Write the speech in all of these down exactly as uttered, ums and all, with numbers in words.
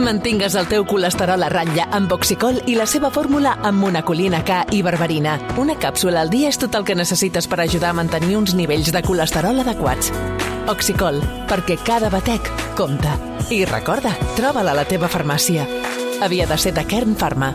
Mantingues el teu colesterol a ratlla amb Oxicol i la seva fórmula amb monacolina K i berberina. Una càpsula al dia és tot el que necessites per ajudar a mantenir uns nivells de colesterol adequats. Oxicol, perquè cada batec compta. I recorda, troba-la a la teva farmàcia. Havia de ser de Kern Pharma.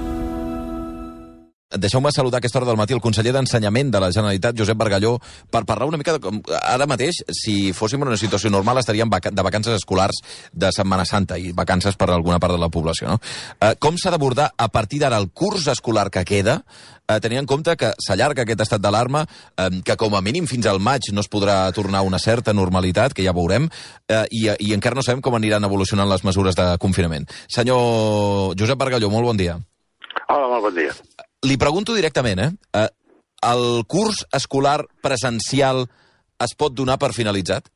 Deixeu-me saludar a aquesta hora del matí el conseller d'Ensenyament de la Generalitat, Josep Bargalló, per parlar una mica de com ara mateix, si fóssim en una situació normal, estaríem de vacances escolars de Setmana Santa i vacances per a alguna part de la població, no? Eh, com s'ha d'abordar a partir d'ara el curs escolar que queda, eh, tenint en compte que s'allarga aquest estat d'alarma, eh, que com a mínim fins al maig no es podrà tornar a una certa normalitat, que ja veurem, eh, i, i encara no sabem com aniran evolucionant les mesures de confinament. Senyor Josep Bargalló, molt bon dia. Hola, molt bon dia. Li pregunto directament, eh? eh? El curs escolar presencial es pot donar per finalitzat?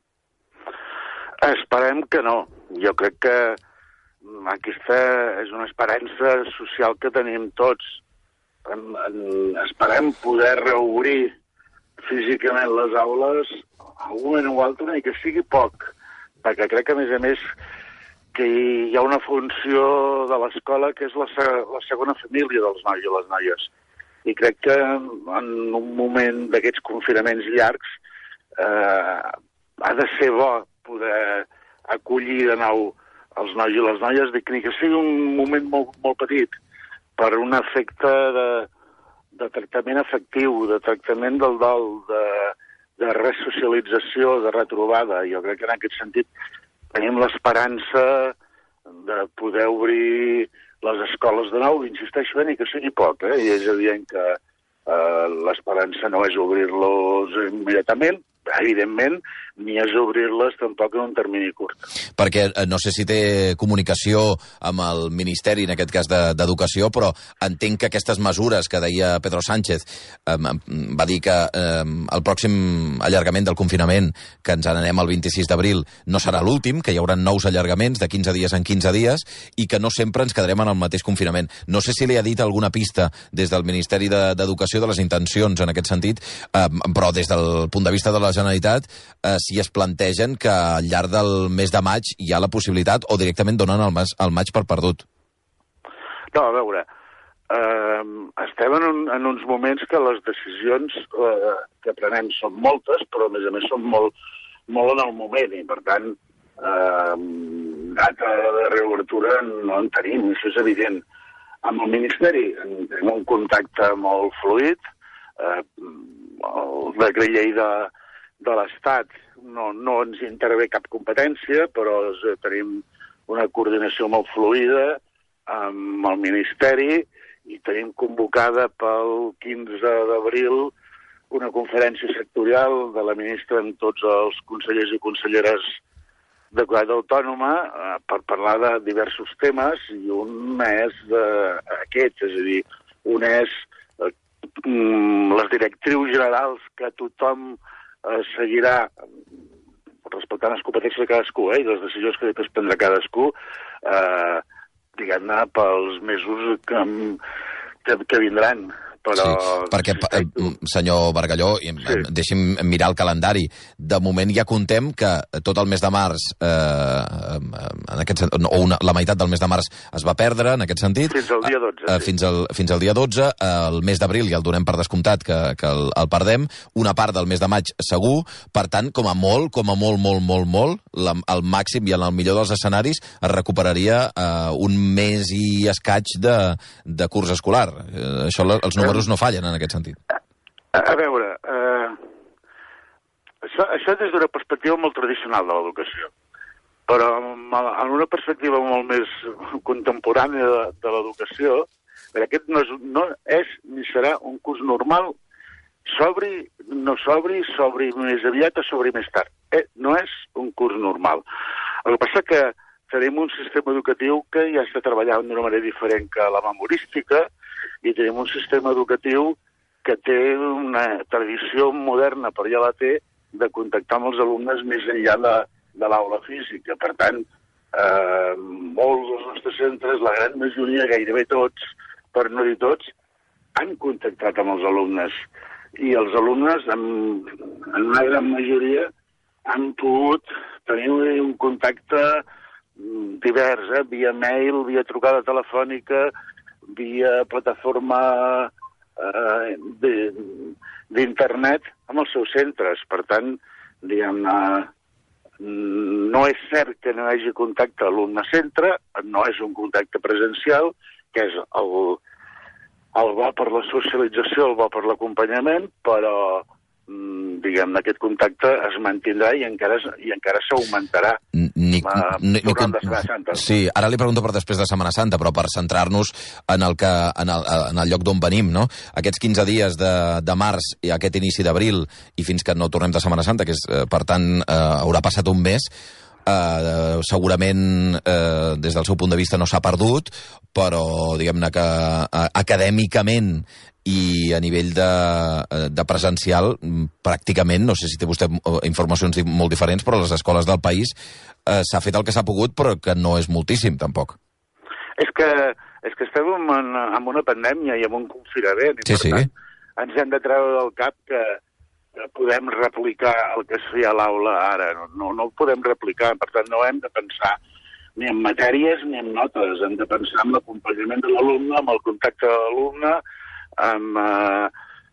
Esperem que no. Jo crec que aquesta és una esperança social que tenim tots. En, en, esperem poder reobrir físicament les aules a un moment o altre i que sigui poc, perquè crec que, a més a més, que hi ha una funció de l'escola que és la, la segona família dels nois i les noies. I crec que en un moment d'aquests confinaments llargs eh, ha de ser bo poder acollir de nou els nois i les noies, ni que sigui un moment molt, molt petit, per un efecte de, de tractament afectiu, de tractament del dol, de, de resocialització, de retrobada. Jo crec que en aquest sentit tenim l'esperança de poder obrir les escoles de nou, insisteixo, ni que sigui poc, eh? I és evident que eh, l'esperança no és obrir-los immediatament, evidentment, ni és obrir-les tampoc en un termini curt. Perquè eh, no sé si té comunicació amb el Ministeri, en aquest cas d'Educació, però entenc que aquestes mesures que deia Pedro Sánchez eh, va dir que eh, el pròxim allargament del confinament, que ens n'anem el vint-i-sis d'abril, no serà l'últim, que hi haurà nous allargaments de quinze dies en quinze dies i que no sempre ens quedarem en el mateix confinament. No sé si li ha dit alguna pista des del Ministeri d'Educació de les intencions en aquest sentit, eh, però des del punt de vista de la Generalitat, eh, si es plantegen que al llarg del mes de maig hi ha la possibilitat o directament donen el, mes, el maig per perdut. No, a veure, eh, estem en, un, en uns moments que les decisions eh, que prenem són moltes, però a més a més són molt, molt en el moment i per tant eh, data de reobertura no en tenim, això és evident. Amb el Ministeri tenim un contacte molt fluid, eh, el decret llei de de l'Estat no, no ens intervé cap competència, però eh, tenim una coordinació molt fluida amb el Ministeri i tenim convocada pel quinze d'abril una conferència sectorial de la ministra amb tots els consellers i conselleres de Comunitat Autònoma eh, per parlar de diversos temes i un és d'aquests, és a dir, un és eh, les directrius generals que tothom Eh, seguirà respectant les competències de cadascú, eh, i les decisions que després prendrà cadascú, eh, diguem-ne, pels mesos que, que, que vindran. Però... Sí, perquè, senyor Bargalló, sí. Deixi'm mirar el calendari. De moment ja contem que tot el mes de març, eh, en aquest, o una, la meitat del mes de març es va perdre, en aquest sentit. Fins al dia dotze. Eh, sí. fins, al, fins al dia dotze. El mes d'abril ja el donem per descomptat, que, que el, el perdem. Una part del mes de maig segur. Per tant, com a molt, com a molt, molt, molt, molt, la, el màxim i en el millor dels escenaris es recuperaria eh, un mes i escaig de, de curs escolar. Eh, això els números no fallen en aquest sentit. A, a veure, eh, això, això des d'una perspectiva molt tradicional de l'educació, però en una perspectiva molt més contemporània de, de l'educació, aquest no és, no és ni serà un curs normal, s'obri, no s'obri, s'obri més aviat o s'obri més tard. Eh, no és un curs normal. El que passa que tenim un sistema educatiu que ja està treballant d'una manera diferent que la memorística, i tenim un sistema educatiu que té una tradició moderna, però ja la té, de contactar amb els alumnes més enllà de, de l'aula física. Per tant, eh, molts dels nostres centres, la gran majoria, gairebé tots, per no dir tots, han contactat amb els alumnes. I els alumnes, en, en una gran majoria, han pogut tenir un contacte divers, eh? Via mail, via trucada telefònica, via plataforma eh, d'internet amb els seus centres. Per tant, diguem-ne, no és cert que no hi hagi contacte alumne-centre, no és un contacte presencial, que és el, el bo per la socialització, el bo per l'acompanyament, però diguem, aquest contacte es mantindrà i encara, i encara s'augmentarà durant la Setmana Santa. Sí, ara li pregunto per després de Setmana Santa, però per centrar-nos en el, que, en el, en el lloc d'on venim, no? Aquests quinze dies de, de març i aquest inici d'abril, i fins que no tornem de Setmana Santa, que és, per tant, eh, haurà passat un mes, eh, segurament eh, des del seu punt de vista no s'ha perdut, però diguem-ne que eh, acadèmicament i a nivell de, de presencial, pràcticament, no sé si té vostè informacions molt diferents, però a les escoles del país eh, s'ha fet el que s'ha pogut, però que no és moltíssim, tampoc. És que, és que estem en, en una pandèmia i en un confinament, i sí, per sí. tant ens hem de treure del cap que, que podem replicar el que es feia a l'aula ara. No, no, no ho podem replicar, per tant no hem de pensar ni en matèries ni en notes, hem de pensar en l'acompanyament de l'alumne, amb el contacte de l'alumne, amb eh,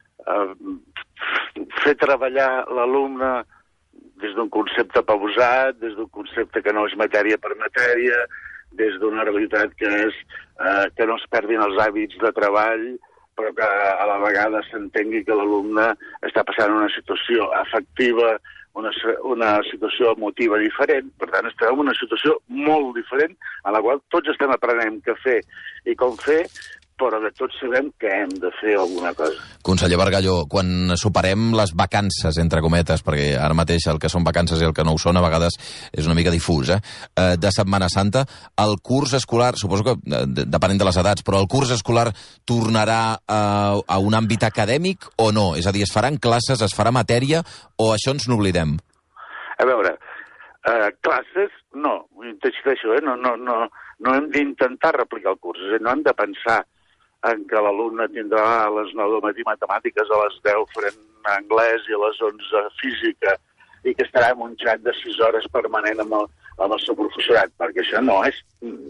eh, fer treballar l'alumne des d'un concepte pausat, des d'un concepte que no és matèria per matèria, des d'una realitat que és eh, que no es perdin els hàbits de treball, però que a la vegada s'entengui que l'alumne està passant una situació afectiva, una, una situació emotiva diferent. Per tant, estem en una situació molt diferent, a la qual tots estem aprenent què fer i com fer, però de tots sabem que hem de fer alguna cosa. Conseller Bargalló, quan superem les vacances, entre cometes, perquè ara mateix el que són vacances i el que no ho són a vegades és una mica difús, eh? de Setmana Santa, el curs escolar, suposo que depenent de les edats, però el curs escolar tornarà a, a un àmbit acadèmic o no? És a dir, es faran classes, es farà matèria o això ens n'oblidem? A veure, eh, classes, no, t'explico, eh? no, no, no, no hem d'intentar replicar el curs, és a dir, no hem de pensar en què l'alumne tindrà a les nou de matí matemàtiques, a les deu farem anglès i a les onze física, i que estarà en un xat de sis hores permanent amb el, amb el seu professorat, perquè això no és,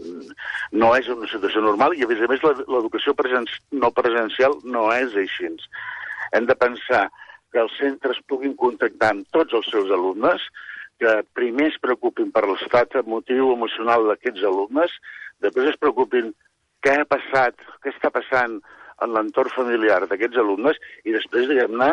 no és una situació normal i, a més a més, l'educació presen no presencial no és així. Hem de pensar que els centres puguin contactar amb tots els seus alumnes, que primer es preocupin per l'estat emotiu, emocional d'aquests alumnes, després es preocupin què ha passat, què està passant en l'entorn familiar d'aquests alumnes i després, diguem-ne,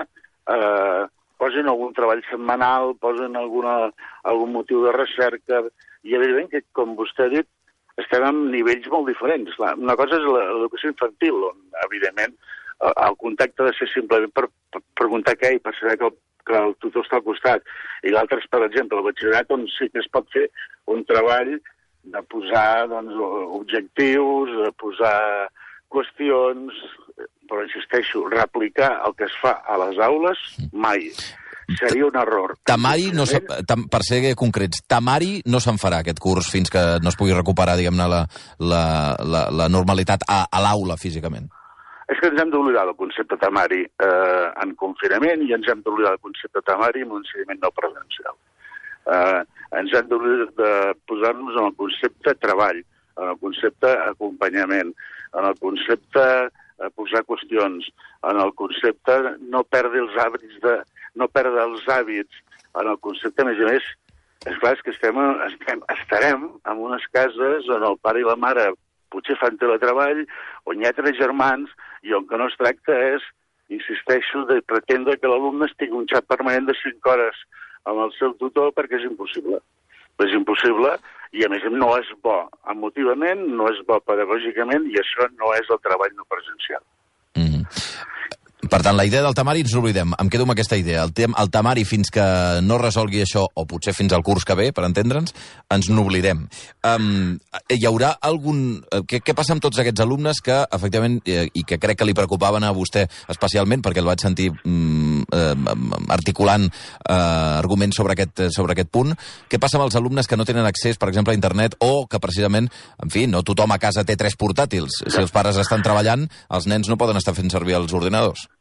eh, posin algun treball setmanal, posin alguna, algun motiu de recerca i, evidentment, que, com vostè ha dit, estem en nivells molt diferents. Una cosa és l'educació infantil, on, evidentment, el contacte ha de ser simplement per, per preguntar què i per saber que el, que el tutor està al costat. I l'altre és, per exemple, el batxillerat, on sí que es pot fer un treball de posar doncs, objectius, de posar qüestions, però insisteixo, replicar el que es fa a les aules, mai. Seria un error. Temari, no se, tam, per ser concrets, temari no se'n farà aquest curs fins que no es pugui recuperar, diguem-ne, la, la, la, la normalitat a, a l'aula físicament. És que ens hem d'oblidar del concepte temari eh, en confinament i ens hem d'oblidar del concepte temari en un ensenyament no presencial. Eh, ens hem de posar-nos en el concepte treball, en el concepte acompanyament, en el concepte eh, posar qüestions, en el concepte no perdre els hàbits, de, no perdre els hàbits, en el concepte, a més a més, és clar, és que estem, estem, estarem en unes cases on el pare i la mare potser fan teletreball, on hi ha tres germans i on que no es tracta és, insisteixo, de pretendre que l'alumne estigui un xat permanent de cinc hores amb el seu tutor perquè és impossible. És impossible i, a més, no és bo emotivament, no és bo pedagògicament i això no és el treball no presencial. Mm-hmm. Per tant, la idea del temari ens l'oblidem. Em quedo amb aquesta idea. El, tem el temari, fins que no resolgui això, o potser fins al curs que ve, per entendre'ns, ens n'oblidem. Um, hi haurà algun... Què, què passa amb tots aquests alumnes que, efectivament, eh, i que crec que li preocupaven a vostè especialment, perquè el vaig sentir mm, eh, articulant eh, arguments sobre aquest, sobre aquest punt. Què passa amb els alumnes que no tenen accés, per exemple, a internet, o que, precisament, en fi, no tothom a casa té tres portàtils. Si els pares estan treballant, els nens no poden estar fent servir els ordinadors.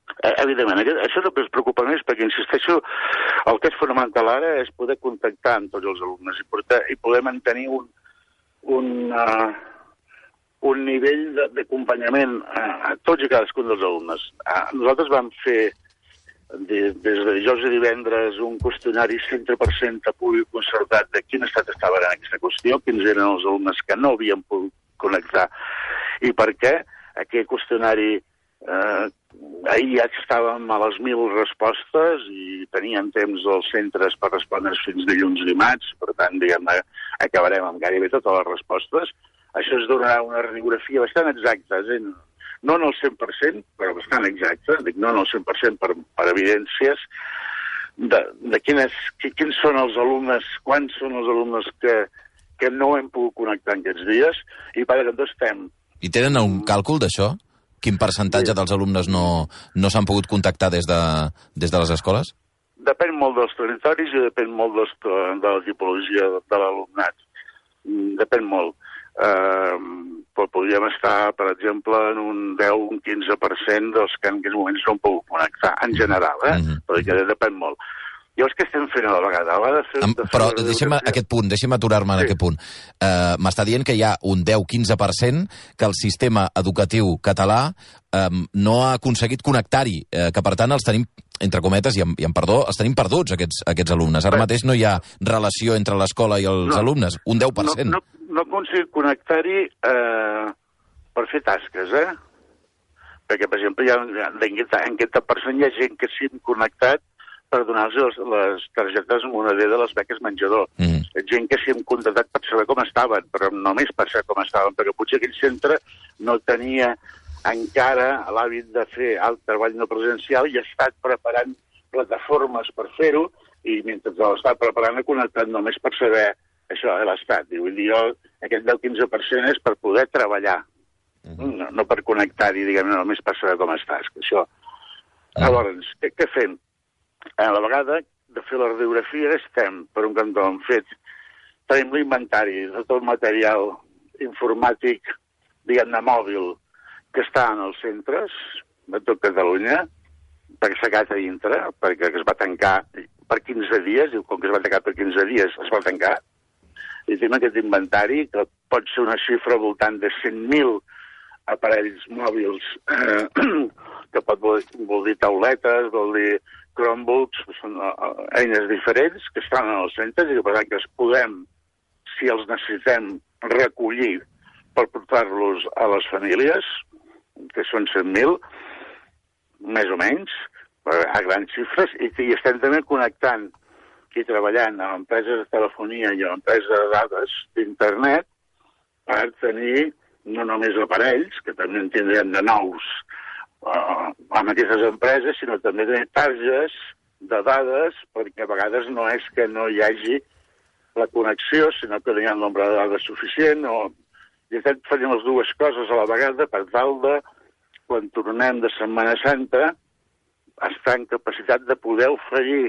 Evidentment, això és el que ens preocupa més, perquè, insisteixo, el que és fonamental ara és poder contactar amb tots els alumnes i, portar, i poder mantenir un, un, uh, un nivell d'acompanyament a, a tots i cadascun dels alumnes. Uh, nosaltres vam fer, de, des de dijous i divendres, un qüestionari centre per centre públic concertat de quin estat estava en aquesta qüestió, quins eren els alumnes que no havien pogut connectar i per què. Aquell qüestionari eh, ahir ja estàvem a les mil respostes i tenien temps els centres per respondre fins dilluns i dimarts, per tant, diguem-ne, acabarem amb gairebé totes les respostes. Això es donarà una radiografia bastant exacta, eh? No en el cent per cent, però bastant exacta, dic no en el cent per cent per, per evidències, de, de quines, quins són els alumnes, quants són els alumnes que, que no hem pogut connectar en aquests dies, i per tant estem... I tenen un càlcul d'això? Quin percentatge sí. dels alumnes no, no s'han pogut contactar des de, des de les escoles? Depèn molt dels territoris i depèn molt dels, de la tipologia de l'alumnat. Depèn molt. Uh, però podríem estar, per exemple, en un deu o un quinze per cent dels que en aquests moments no han pogut connectar, en general, eh? Mm-hmm. Perquè depèn molt. Llavors, què estem fent a la vegada? A la vegada fem, de però deixem aquest punt, deixem aturar-me en sí. aquest punt. Uh, M'està dient que hi ha un deu a quinze per cent que el sistema educatiu català um, no ha aconseguit connectar-hi, uh, que per tant els tenim, entre cometes, i amb, i amb perdó, els tenim perduts, aquests, aquests alumnes. Ara Bé. mateix no hi ha relació entre l'escola i els no, alumnes, un deu per cent. No, no, no ha aconseguit connectar-hi eh, per fer tasques, eh? Perquè, per exemple, hi ha, en aquest per cent hi ha gent que s'hi ha connectat per donar-los les targetes moneder de les beques menjador. Mm. Gent que s'hi hem contactat per saber com estaven, però només per saber com estaven, perquè potser aquell centre no tenia encara l'hàbit de fer el treball no presencial i ha estat preparant plataformes per fer-ho, i mentre l'està preparant ha connectat només per saber això de l'estat. Vull dir, jo, aquest deu a quinze per cent és per poder treballar, mm. no, no per connectar-hi, diguem, només per saber com estàs. Això. Mm. Llavors, què, què fem? A la vegada de fer la radiografia estem, per un cantó, hem fet, tenim l'inventari de tot el material informàtic, diguem-ne, mòbil, que està en els centres de tot Catalunya, perquè s'ha quedat a dintre, perquè es va tancar per quinze dies, diu, com que es va tancar per quinze dies, es va tancar, i tenim aquest inventari, que pot ser una xifra al voltant de cent mil aparells mòbils, eh, que pot vol, vol dir tauletes, vol dir Chromebooks, són eines diferents que estan en els centres i que per tant que es podem, si els necessitem, recollir per portar-los a les famílies, que són cent mil, més o menys, a grans xifres, i, i estem també connectant i treballant amb empreses de telefonia i amb empreses de dades d'internet per tenir no només aparells, que també en tindrem de nous, Uh, amb aquestes empreses, sinó també de targes de dades, perquè a vegades no és que no hi hagi la connexió, sinó que no hi ha un nombre de dades suficient, o... i estem fent les dues coses a la vegada per tal de, quan tornem de Setmana Santa, estar en capacitat de poder oferir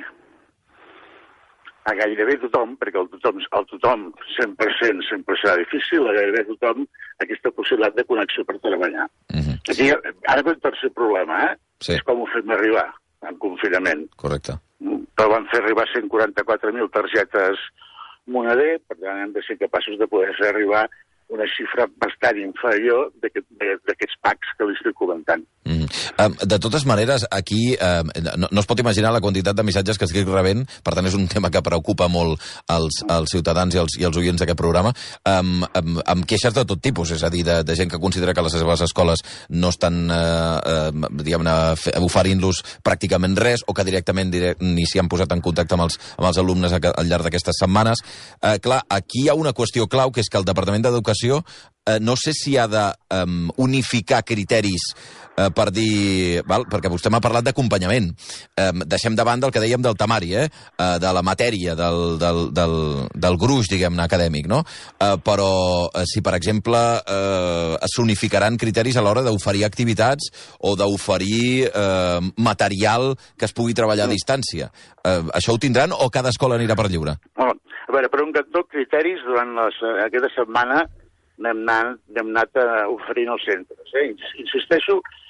a gairebé tothom, perquè el tothom, el tothom cent per cent sempre serà difícil, a gairebé tothom aquesta possibilitat de connexió per treballar. Mm-hmm. Aquí, ara ve el tercer problema, eh? Sí. És com ho fem arribar en confinament. Correcte. Però van fer arribar cent quaranta-quatre mil targetes moneder, per tant hem de ser capaços de poder fer arribar una xifra bastant inferior d'aquests packs que li estic comentant. Mm. Um, de totes maneres, aquí um, no, no es pot imaginar la quantitat de missatges que estic rebent, per tant és un tema que preocupa molt els, els ciutadans i els, i els oients d'aquest programa, um, um, amb queixes de tot tipus, és a dir, de, de gent que considera que les seves escoles no estan uh, uh, diguem-ne oferint-los pràcticament res, o que directament direct, ni s'hi han posat en contacte amb els, amb els alumnes al llarg d'aquestes setmanes. Uh, clar, aquí hi ha una qüestió clau, que és que el Departament d'Educació Uh, no sé si ha de um, unificar criteris uh, per dir... Val? Perquè vostè m'ha parlat d'acompanyament. Um, deixem de banda el que dèiem del temari, eh? uh, de la matèria, del, del, del, del gruix, diguem-ne, acadèmic, no? Uh, però uh, si, per exemple, uh, s'unificaran criteris a l'hora d'oferir activitats o d'oferir uh, material que es pugui treballar a distància. Uh, això ho tindran o cada escola anirà per lliure? Oh, a veure, per un cantó, criteris durant les, aquesta setmana n'hem anat, anat uh, oferint als centres. Eh? Insisteixo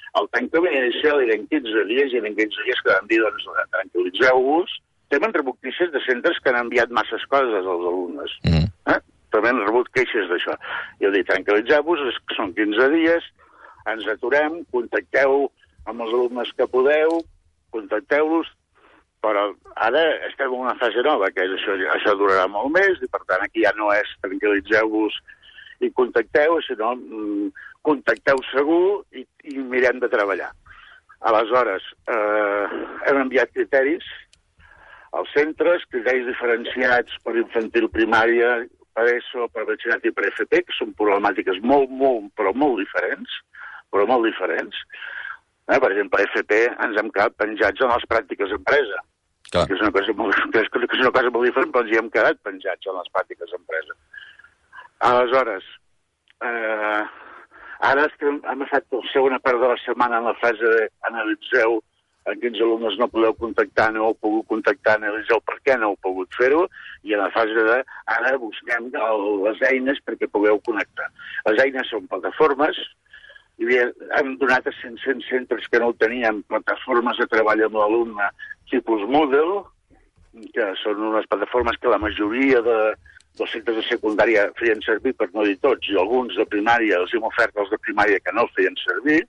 El tancament inicial eren quinze dies i en quinze dies que vam dir, doncs, tranquil·litzeu-vos. També hem rebut queixes de centres que han enviat masses coses als alumnes. Mm. Eh? També hem rebut queixes d'això. I heu dit, tranquil·litzeu-vos, són quinze dies, ens aturem, contacteu amb els alumnes que podeu, contacteu-los, però ara estem en una fase nova, que és això, això durarà molt més, i per tant aquí ja no és tranquil·litzeu-vos i contacteu, sinó mm, contacteu segur i, i mirem de treballar. Aleshores, eh, hem enviat criteris als centres, criteris diferenciats per infantil primària, per ESO, per batxillerat i per F P, que són problemàtiques molt, molt, però molt diferents, però molt diferents. Eh, per exemple, a F P ens hem quedat penjats en les pràctiques d'empresa, que és una cosa molt, que és, que és una cosa molt diferent, però ens hi hem quedat penjats en les pràctiques d'empresa. Aleshores, eh, ara estem, hem estat la segona part de la setmana en la fase d'analitzeu en quins alumnes no podeu contactar, no heu pogut contactar, analitzeu per què no heu pogut fer-ho, i en la fase de ara busquem el, les eines perquè pugueu connectar. Les eines són plataformes. Hi havia, hem donat a cinc-cents centres que no ho tenien, plataformes de treball amb l'alumne tipus Moodle, que són unes plataformes que la majoria de, dels centres de secundària feien servir, per no dir tots, i alguns de primària, els hem ofert els de primària que no el feien servir.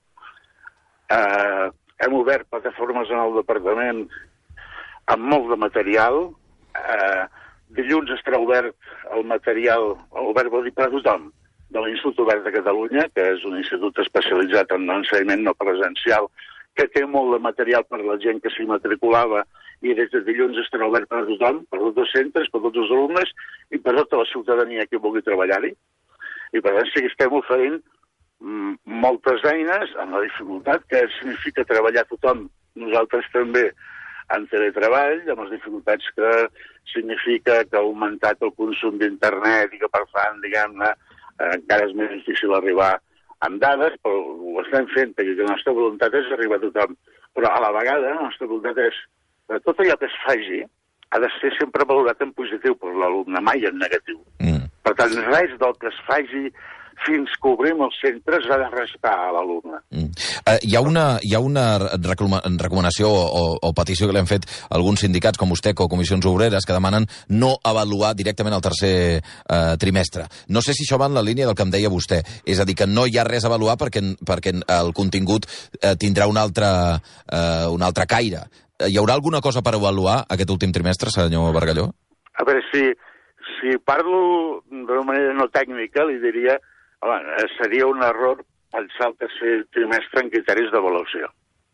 Eh, hem obert plataformes en el departament amb molt de material. Eh, dilluns estarà obert el material, obert vol dir per a tothom, de l'Institut Obert de Catalunya, que és un institut especialitzat en ensenyament no presencial, que té molt de material per la gent que s'hi matriculava, i des de dilluns estarà obert per a tothom, per tots els centres, per tots els alumnes i per tota la ciutadania que vulgui treballar-hi. I per tant sí que estem oferint mm, moltes eines amb la dificultat que significa treballar tothom, nosaltres també, en teletreball, amb les dificultats que significa que ha augmentat el consum d'internet i que, per tant, diguem-ne, encara és més difícil arribar amb dades, però ho estem fent perquè la nostra voluntat és arribar a tothom. Però a la vegada la nostra voluntat és que tot allò que es faci ha de ser sempre valorat en positiu per l'alumne, mai en negatiu. Mm. Per tant, res del que es faci fins que obrim els centres ha de restar a l'alumne. Mm. Uh, hi ha una, hi ha una recomanació o, o petició que l'hem fet alguns sindicats com USTEC o comissions obreres que demanen no avaluar directament el tercer uh, trimestre. No sé si això va en la línia del que em deia vostè. És a dir, que no hi ha res a avaluar perquè, perquè el contingut uh, tindrà un altre, uh, un altre caire. Hi haurà alguna cosa per avaluar aquest últim trimestre, senyor Bargalló? A veure, si, si parlo d'una manera no tècnica, li diria home, seria un error pensar el tercer trimestre en criteris d'avaluació.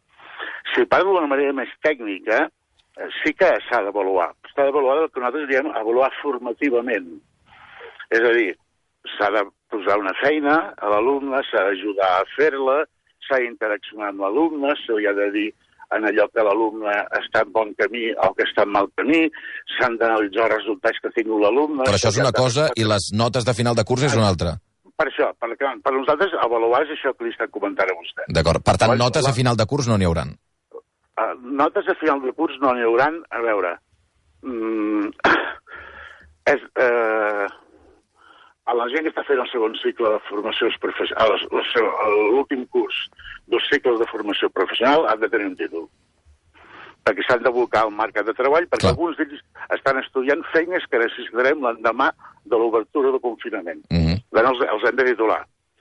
Si parlo d'una manera més tècnica, sí que s'ha d'avaluar. S'ha d'avaluar el que nosaltres diem avaluar formativament. És a dir, s'ha de posar una feina a l'alumne, s'ha d'ajudar a fer-la, s'ha d'interaccionar amb l'alumne, se li ha de dir en allò que l'alumne està en bon camí o que està en mal camí, s'han d'analitzar els resultats que tingui l'alumne... Però això és una cosa i les notes de final de curs és una altra. Per això, per, per nosaltres avaluar és això que li està comentant a vostè. D'acord, per tant, notes a final de curs no n'hi hauran. Uh, notes a final de curs no n'hi hauran, a veure... Mm, és... Uh, a la gent que està fent el segon cicle de formació professional, l'últim curs dels cicles de formació professional han de tenir un títol. Perquè s'han d'abocar al mercat de treball, perquè Clar. alguns d'ells estan estudiant feines que necessitarem l'endemà de l'obertura del confinament. Mm-hmm. Els, els hem de titular.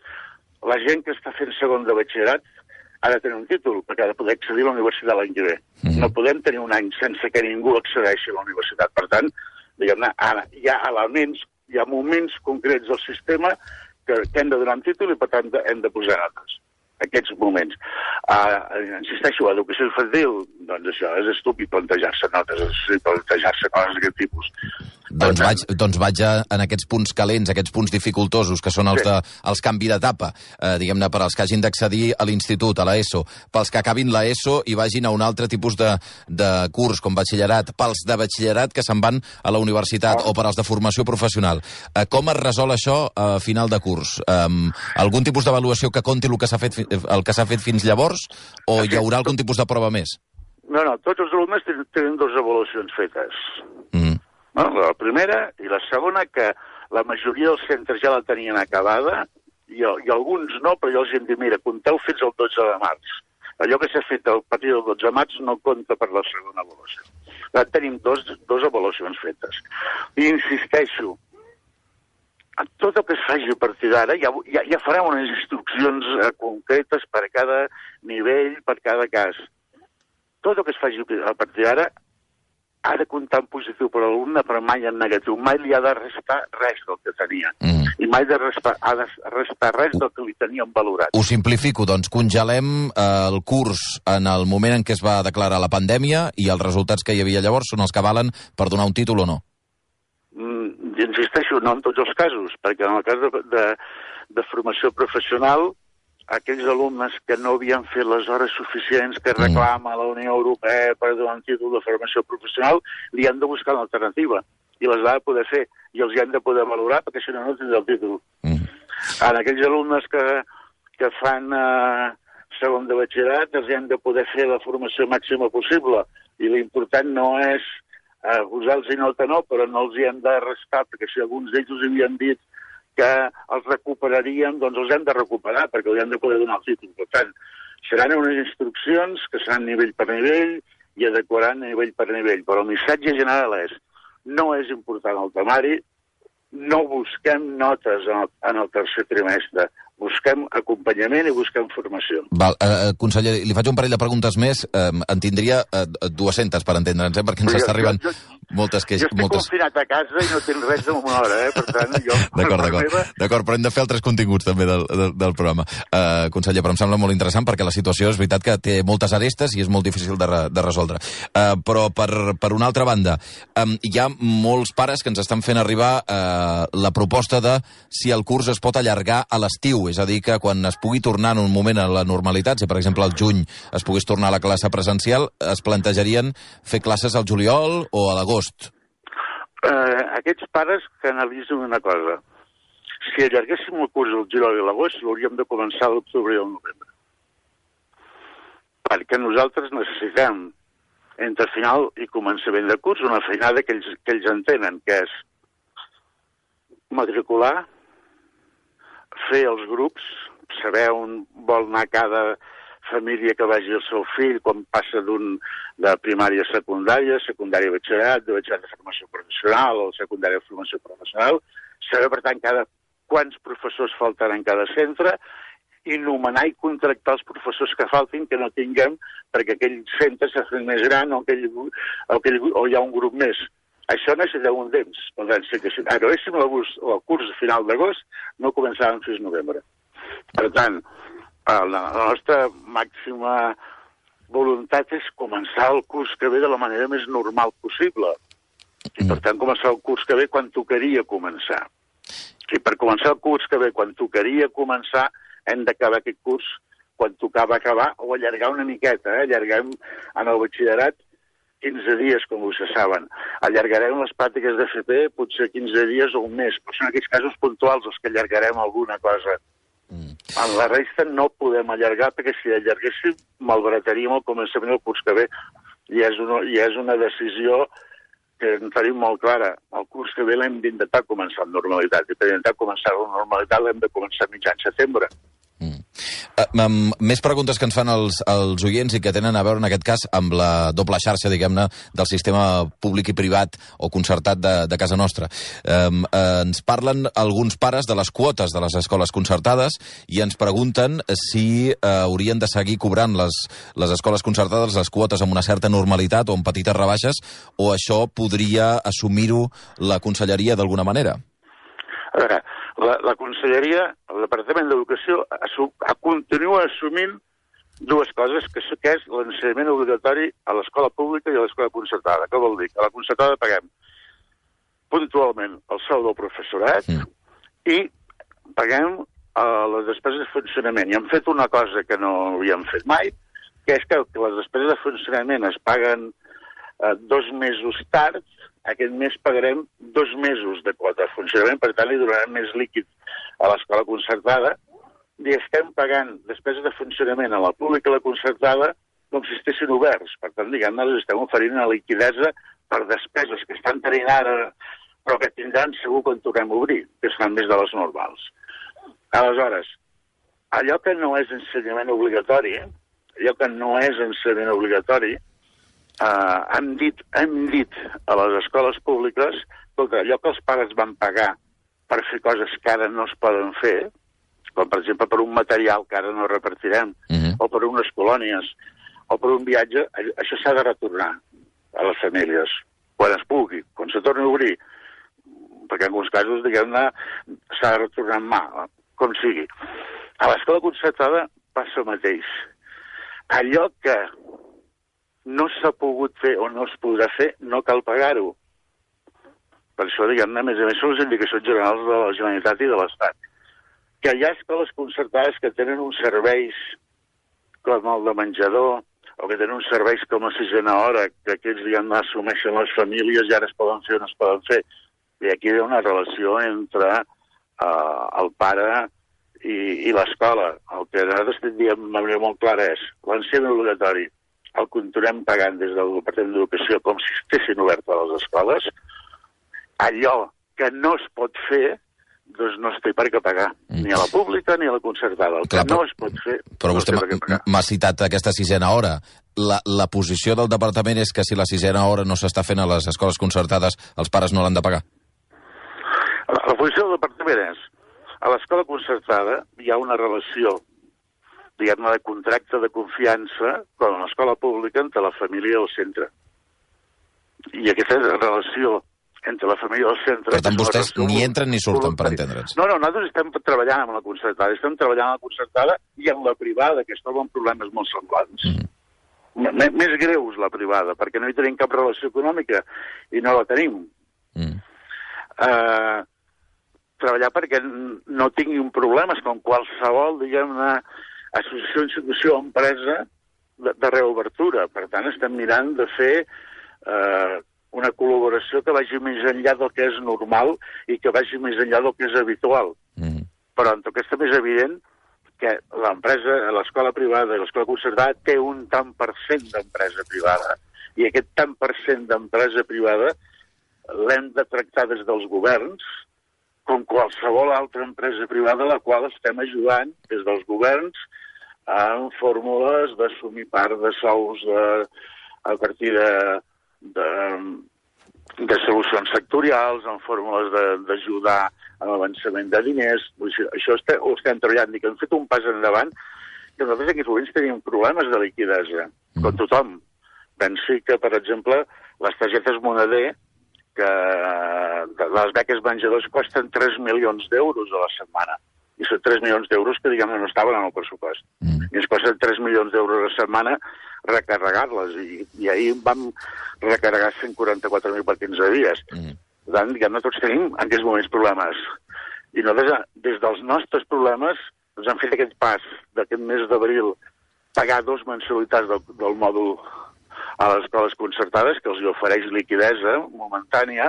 La gent que està fent segon de batxillerat ha de tenir un títol, perquè ha de poder accedir a la universitat l'any que ve. Mm-hmm. No podem tenir un any sense que ningú accedeixi a la universitat. Per tant, diguem-ne, ara hi ha elements, hi ha moments concrets del sistema que, que hem de donar un títol i, per tant, hem de posar notes. Aquests moments. Uh, insisteixo, educació infantil, doncs això, és estúpid plantejar-se notes, és plantejar-se coses d'aquest tipus. Doncs vaig, doncs vaig a, en aquests punts calents, aquests punts dificultosos, que són els, sí. de, els canvi d'etapa, eh, diguem-ne, per als que hagin d'accedir a l'institut, a l'ESO, pels que acabin l'ESO i vagin a un altre tipus de, de curs, com batxillerat, pels de batxillerat que se'n van a la universitat, oh. o per als de formació professional. Eh, com es resol això a final de curs? Eh, algun tipus d'avaluació que compti el que s'ha fet, el que s'ha fet fins llavors, o hi haurà algun tipus de prova més? No, no, tots els alumnes tenen, tenen dues avaluacions fetes. Mm. No? La primera i la segona, que la majoria dels centres ja la tenien acabada i, i alguns no, però jo els hem dit, mira, compteu fins al dotze de març. Allò que s'ha fet a partir del dotze de març no compta per la segona avaluació. Ara tenim dos, dos avaluacions fetes. I insisteixo, tot el que es faci a partir d'ara, ja, ja, ja farem unes instruccions eh, concretes per cada nivell, per cada cas. Tot el que es faci a partir d'ara ha de comptar en positiu per l'alumne, però mai en negatiu. Mai li ha de restar res del que tenia. Mm. I mai de restar, ha de restar res del que li teníem valorat. Ho simplifico, doncs congelem eh, el curs en el moment en què es va declarar la pandèmia i els resultats que hi havia llavors són els que valen per donar un títol o no? Mm, insisteixo, no en tots els casos, perquè en el cas de, de, de formació professional, aquells alumnes que no havien fet les hores suficients que reclama la Unió Europea per donar un títol de formació professional, li han de buscar una alternativa i les ha de poder fer i els hi han de poder valorar perquè si no no tindrà el títol. Mm. En aquells alumnes que, que fan eh, segon de batxillerat els hi han de poder fer la formació màxima possible i l'important no és eh, posar-los nota no, però no els hi han de restar perquè si alguns d'ells us havien dit que els recuperaríem, doncs els hem de recuperar, perquè els hem de poder donar el títol. Per tant, seran unes instruccions que seran nivell per nivell i adequaran nivell per nivell. Però el missatge general és, no és important el temari, no busquem notes en el, en el tercer trimestre, busquem acompanyament i busquem formació. Val, eh, conseller, li faig un parell de preguntes més. Eh, en tindria eh, dues-centes per entendre'ns, eh, perquè ens jo, està arribant jo, jo, moltes queixes. Jo estic moltes... confinat a casa i no tinc res de una hora, eh? Per tant, jo... D'acord, d'acord, meva... d'acord, però hem de fer altres continguts també del, del, del programa. Eh, conseller, però em sembla molt interessant perquè la situació és veritat que té moltes arestes i és molt difícil de, re, de resoldre. Eh, però, per, per una altra banda, eh, hi ha molts pares que ens estan fent arribar eh, la proposta de si el curs es pot allargar a l'estiu. És a dir, que quan es pugui tornar en un moment a la normalitat, si per exemple al juny es pogués tornar a la classe presencial, es plantejarien fer classes al juliol o a l'agost? Eh, aquests pares que analitzen una cosa. Si allarguéssim el curs al juliol i a l'agost, l'hauríem de començar a l'octubre i al novembre. Perquè nosaltres necessitem, entre final i començament de curs, una feinada que ells, que ells entenen, que és matricular, fer els grups, saber on vol anar cada família que vagi el seu fill, quan passa d'un de primària a secundària, secundària a batxillerat, de batxillerat a formació professional o secundària a formació professional, saber, per tant, cada, quants professors faltaran en cada centre, i nomenar i contractar els professors que faltin, que no tinguem, perquè aquell centre s'ha fet més gran o, aquell, o, aquell, o hi ha un grup més. Això necessitem un temps. Per tant, si acabéssim el curs a final d'agost, no començàvem fins novembre. Per tant, la nostra màxima voluntat és començar el curs que ve de la manera més normal possible. I, per tant, començar el curs que ve quan tocaria començar. I per començar el curs que ve quan tocaria començar, hem d'acabar aquest curs quan tocava acabar o allargar una miqueta. Eh? Allarguem en el batxillerat quinze dies, com vostès saben. Allargarem les pràctiques de F P potser quinze dies o un mes, però són aquells casos puntuals els que allargarem alguna cosa. Mm. En la resta no podem allargar, perquè si allarguéssim malbarataríem el començament del curs que ve. I és una, i és una decisió que en tenim molt clara. El curs que ve l'hem d'intentar començar amb normalitat, i per intentar començar amb normalitat l'hem de començar a mitjan setembre. Mm. Uh, um, més preguntes que ens fan els, els oients i que tenen a veure en aquest cas amb la doble xarxa, diguem-ne, del sistema públic i privat o concertat de, de casa nostra. Um, uh, ens parlen alguns pares de les quotes de les escoles concertades i ens pregunten si uh, haurien de seguir cobrant les, les escoles concertades les quotes amb una certa normalitat o amb petites rebaixes, o això podria assumir-ho la conselleria d'alguna manera? A veure, la, la conselleria, el Departament d'Educació, assum, continua assumint dues coses, que, que és l'ensenyament obligatori a l'escola pública i a l'escola concertada. Què vol dir? A la concertada paguem puntualment el sou del professorat mm. i paguem uh, les despeses de funcionament. I hem fet una cosa que no havíem fet mai, que és que les despeses de funcionament es paguen uh, dos mesos tard. Aquest mes pagarem dos mesos de quota de funcionament, per tant li donarem més líquid a l'escola concertada, i estem pagant despeses de funcionament a la pública i a la concertada com si estessin oberts. Per tant, diguem-ne, els estem oferint una liquidesa per despeses que estan tenint ara, però que tindran segur quan tornem a obrir, que seran més de les normals. Aleshores, allò que no és ensenyament obligatori, allò que no és ensenyament obligatori, eh, hem, dit, hem dit a les escoles públiques, escolta, allò que els pares van pagar per fer coses que ara no es poden fer, com per exemple per un material que ara no repartirem, uh-huh. o per unes colònies, o per un viatge, això s'ha de retornar a les famílies, quan es pugui, quan se torni a obrir, perquè en alguns casos, diguem-ne, s'ha de retornar en mà, com sigui. A l'escola concertada passa el mateix. Allò que no s'ha pogut fer o no es podrà fer, no cal pagar-ho. Per això, diguem-ne, a més a més, són les indicacions generals de la Generalitat i de l'Estat. Que hi ha escoles concertades que tenen uns serveis com el de menjador, o que tenen uns serveis com la sisena hora, que aquests, diguem-ne, assumeixen les famílies i ara es poden fer o no es poden fer. I aquí hi ha una relació entre uh, el pare i, i l'escola. El que nosaltres diem de manera molt clara és l'ensenyament obligatori el continuem pagant des del Departament d'Educació com si estessin obertes a les escoles. Allò que no es pot fer, doncs no es té per què pagar, ni a la pública ni a la concertada. El Clar, que no es pot fer... Però no vostè m'ha citat aquesta sisena hora. La, la posició del departament és que si la sisena hora no s'està fent a les escoles concertades, els pares no l'han de pagar? La, la posició del departament és, a l'escola concertada hi ha una relació, diguem-ne, de contracte de confiança, com a l'escola pública, entre la família i el centre. I aquesta relació entre la família i el centre... Per tant, vostès ni entren ni surten, per entendre'ns. No, no, nosaltres estem treballant amb la concertada, estem treballant amb la concertada i amb la privada, que es troben problemes molt semblants. Mm. Més greus la privada, perquè no hi tenim cap relació econòmica i no la tenim. Mm. Uh, treballar perquè no tinguin problemes com qualsevol, diguem-ne, associació, institució, empresa de, de reobertura. Per tant, estem mirant de fer uh, una col·laboració que vagi més enllà del que és normal i que vagi més enllà del que és habitual. Mm. Però en tot cas també és evident que l'empresa, l'escola privada i l'escola concertada té un tant per cent d'empresa privada. I aquest tant per cent d'empresa privada l'hem de tractar des dels governs com qualsevol altra empresa privada a la qual estem ajudant des dels governs en fórmules d'assumir part de sous de, a partir de De, de solucions sectorials, en fórmules d'ajudar a l'avançament de diners. Això este, ho estem treballant i que hem fet un pas endavant, que nosaltres en aquests moments tenim problemes de liquidesa, com tothom. Pensi que, per exemple, les targetes Moneder, que les beques menjadors costen tres milions d'euros a la setmana. I són tres milions d'euros que, diguem-ne, no estaven en el pressupost. Mm. I ens costen tres milions d'euros a la setmana recarregar-les. I, i ahir vam recarregar cent quaranta-quatre mil per quinze dies. Mm. Per tant, diguem-ne, tots tenim en aquests moments problemes. I nosaltres, des dels nostres problemes, ens han fet aquest pas d'aquest mes d'abril pagar dos mensualitats del, del mòdul a les escoles concertades, que els hi ofereix liquidesa momentània,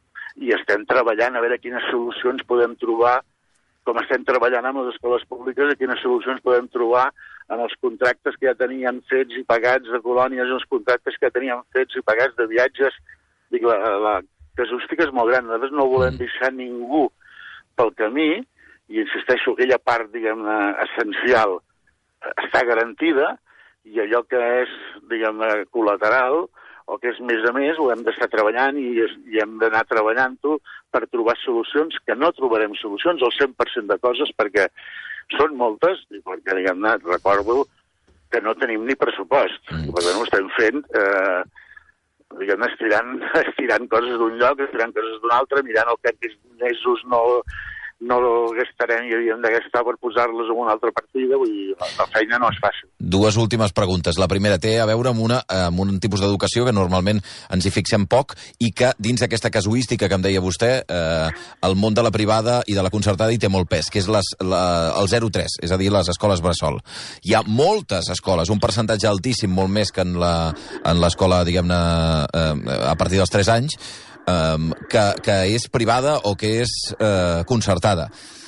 i estem treballant a veure quines solucions podem trobar, com estem treballant amb les escoles públiques, i quines solucions podem trobar en els contractes que ja tenien fets i pagats de colònies, els contractes que ja tenien fets i pagats de viatges. Dic, la, la casuística és molt gran. Nosaltres no volem deixar ningú pel camí, i insisteixo, aquella part, diguem-ne, essencial està garantida, i allò que és, diguem-ne, col·lateral, o que és més a més, ho hem d'estar treballant i, i hem d'anar treballant-ho per trobar solucions, que no trobarem solucions al cent per cent de coses, perquè són moltes, i perquè, diguem-ne, recordo que no tenim ni pressupost. Mm. Per tant, ho estem fent, eh, diguem-ne, estirant, estirant coses d'un lloc, estirant coses d'un altre, mirant el que aquests mesos no... no gastarem i havíem de gastar per posar-los en una altra partida, vull dir, la feina no és fàcil. Dues últimes preguntes. La primera té a veure amb, una, amb un tipus d'educació que normalment ens hi fixem poc i que dins d'aquesta casuística que em deia vostè, eh, el món de la privada i de la concertada hi té molt pes, que és les, la, el zero tres, és a dir, les escoles bressol. Hi ha moltes escoles, un percentatge altíssim, molt més que en l'escola, diguem-ne, eh, a partir dels tres anys, Um, que, que és privada o que és uh, concertada.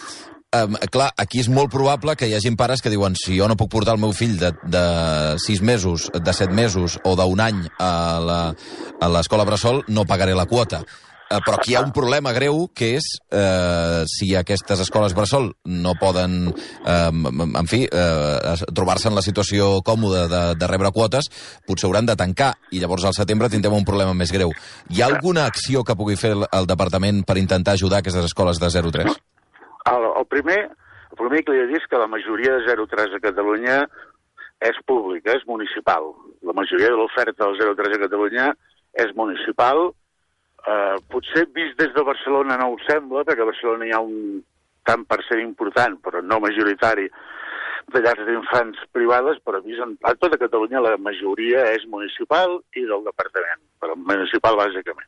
Um, clar, aquí és molt probable que hi hagi pares que diuen si jo no puc portar el meu fill de, de sis mesos, de set mesos o d'un any a l'escola bressol, no pagaré la quota. Uh, però aquí hi ha un problema greu, que és uh, si aquestes escoles bressol no poden, uh, en fi, uh, trobar-se en la situació còmoda de, de rebre quotes, potser hauran de tancar, i llavors al setembre tindrem un problema més greu. Hi ha alguna acció que pugui fer el, el departament per intentar ajudar aquestes escoles de zero tres? El, el, primer, el primer que li he dit és que la majoria de zero tres a Catalunya és pública, és municipal. La majoria de l'oferta del zero tres a Catalunya és municipal. Eh, potser vist des de Barcelona no ho sembla, perquè a Barcelona hi ha un tant per cent important, però no majoritari, de llars d'infants privades, però vist en a tota Catalunya la majoria és municipal i del departament, però municipal bàsicament.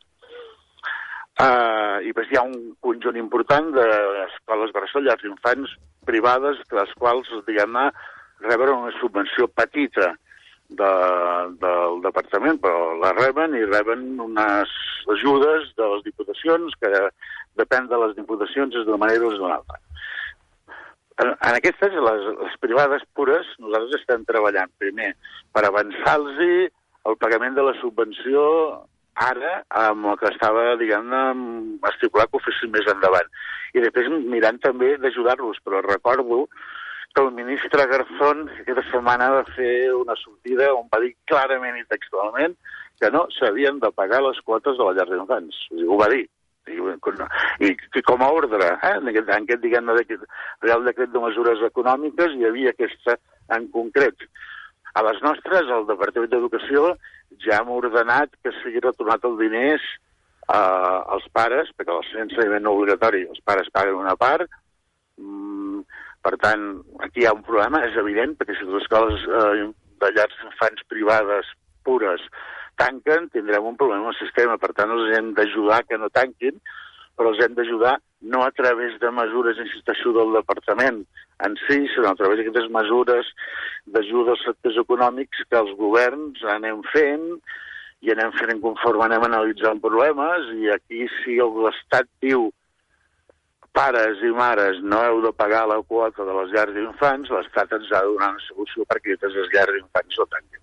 Uh, I doncs hi ha un conjunt important d'escoles bressol, llars d'infants privades, les quals, diguem-ne, reben una subvenció petita de, del departament, però la reben i reben unes ajudes de les diputacions, que depèn de les diputacions és d'una manera o és d'una altra. En, en aquestes, les, les privades pures, nosaltres estem treballant primer per avançar-los el pagament de la subvenció ara, amb el que estava, diguem-ne, estipulat que ho fessin més endavant. I després mirant també d'ajudar-los, però recordo que el ministre Garzón aquesta setmana va fer una sortida on va dir clarament i textualment que no s'havien de pagar les quotes de la llar d'infants. Ho va dir. I, i com a ordre, eh? en aquest, en aquest diguem-ne, Real Decret de Mesures Econòmiques, hi havia aquesta en concret. A les nostres, al Departament d'Educació, ja hem ordenat que sigui retornat els diners eh, als pares, perquè el ensenyament no obligatori, els pares paguen una part. Mm, per tant, aquí hi ha un problema, és evident, perquè si les escoles eh, de llars d'infants privades pures tanquen, tindrem un problema al sistema. Per tant, els hem d'ajudar que no tanquin, però els hem d'ajudar no a través de mesures, insisteixo, del departament en si, sinó a través d'aquestes mesures d'ajuda als sectors econòmics que els governs anem fent i anem fent conforme anem analitzant problemes, i aquí si l'Estat diu pares i mares no heu de pagar la quota de les llars d'infants, l'Estat ens ha de donar una solució perquè aquestes les llars d'infants no tanquin.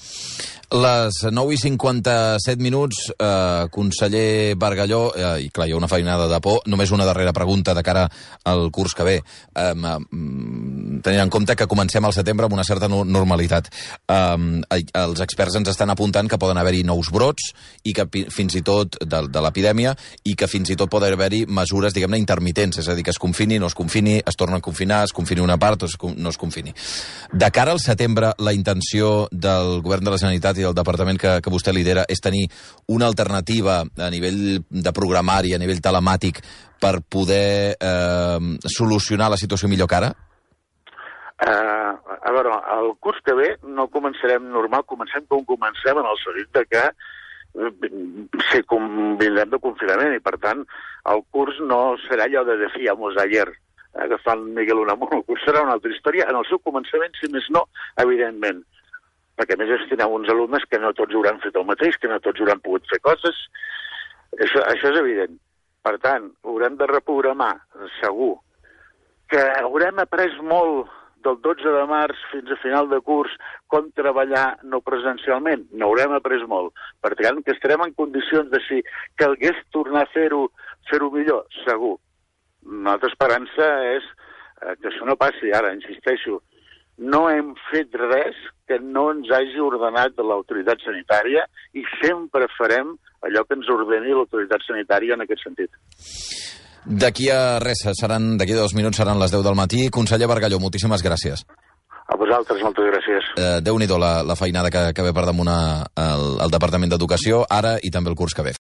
Les nou i cinquanta-set minuts, eh, conseller Bargalló, eh, i clar, hi ha una feinada de por, només una darrera pregunta de cara al curs que ve. Eh, tenint en compte que comencem al setembre amb una certa normalitat. Eh, els experts ens estan apuntant que poden haver-hi nous brots i que fins i tot de, de l'epidèmia, i que fins i tot poden haver-hi mesures, diguem-ne, intermitents, és a dir, que es confini, no es confini, es torna a confinar, es confini una part o es, no es confini. De cara al setembre, la intenció del govern de la Generalitat i del departament que, que vostè lidera és tenir una alternativa a nivell de programari, a nivell telemàtic, per poder eh, solucionar la situació millor que ara? Uh, a veure, el curs que ve no començarem normal, comencem com comencem, en el sentit de que se vindrem de confinament, i per tant el curs no serà allò de decíamos ayer, eh, que fan Miguel Unamuno. El curs serà una altra història, en el seu començament, si més no, evidentment, perquè a més es tindrà uns alumnes que no tots hauran fet el mateix, que no tots hauran pogut fer coses. Això, això és evident. Per tant, haurem de reprogramar, segur. Que haurem après molt del dotze de març fins a final de curs com treballar no presencialment. N'haurem après molt. Per tant, que estarem en condicions de si calgués tornar a fer-ho fer-ho millor, segur. La nostra esperança és que això no passi. Ara, insisteixo, no hem fet res que no ens hagi ordenat de l'autoritat sanitària, i sempre farem allò que ens ordeni l'autoritat sanitària en aquest sentit. D'aquí a res, seran d'aquí a dos minuts seran les deu del matí. Conseller Bargalló, moltíssimes gràcies. A vosaltres, moltes gràcies. Eh, Déu-n'hi-do la, la feinada que, que ve per damunt el, el Departament d'Educació, ara i també el curs que ve.